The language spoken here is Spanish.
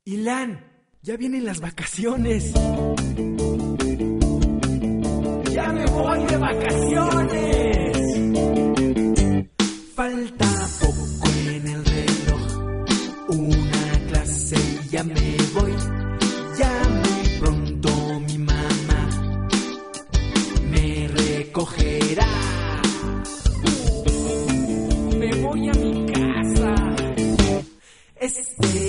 Ilan, ya vienen las vacaciones. ¡Ya me voy de vacaciones! Falta poco en el reloj, una clase y ya me voy. Ya muy pronto mi mamá me recogerá. Me voy a mi casa.